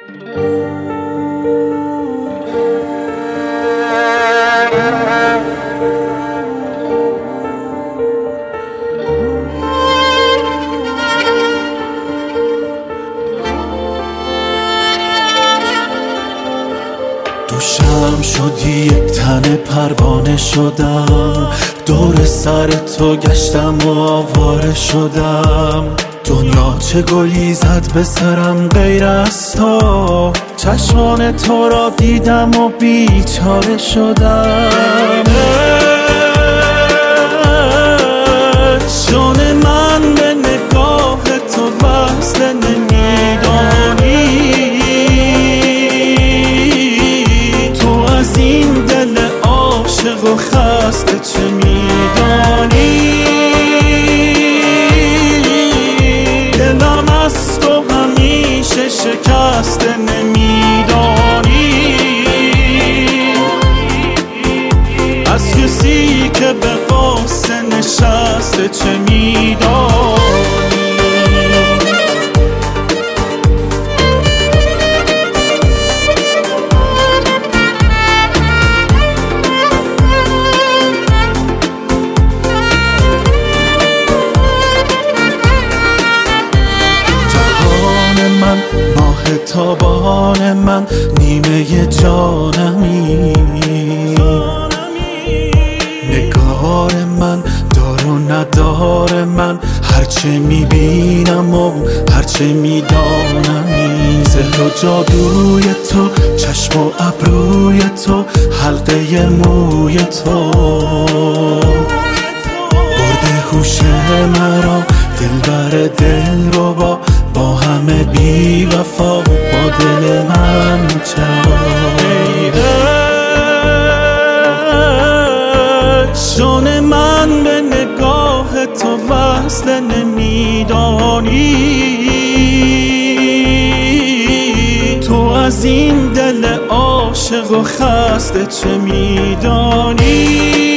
دوشم شدی یک تن پروانه شدم، دور سر تو گشتم و آواره شدم. دنیا چه گلی زد به سرم غیر از تو، چشمان تو را دیدم و بیچاره شدم. جان من به نگاه تو وصل نمیدانی، تو از این دل عاشق و خسته چه میدانی؟ دلم از تو همیشه شکسته نمیدانی، از کسی که به قصه نشسته چه میدانی؟ ماه تابان من، نیمه جانمی، نگار من، دار و ندار من، هرچه میبینم و هرچه میدانمی. سحر و جادوی تو، چشم و ابروی تو، حلقه موی تو برده هوش مرا، دلبر دلربا، با همه بی وفا و با دل من چرا؟ جان من به نگاه تو وصل نمیدانی، تو از این دل عاشق و خسته چه میدانی؟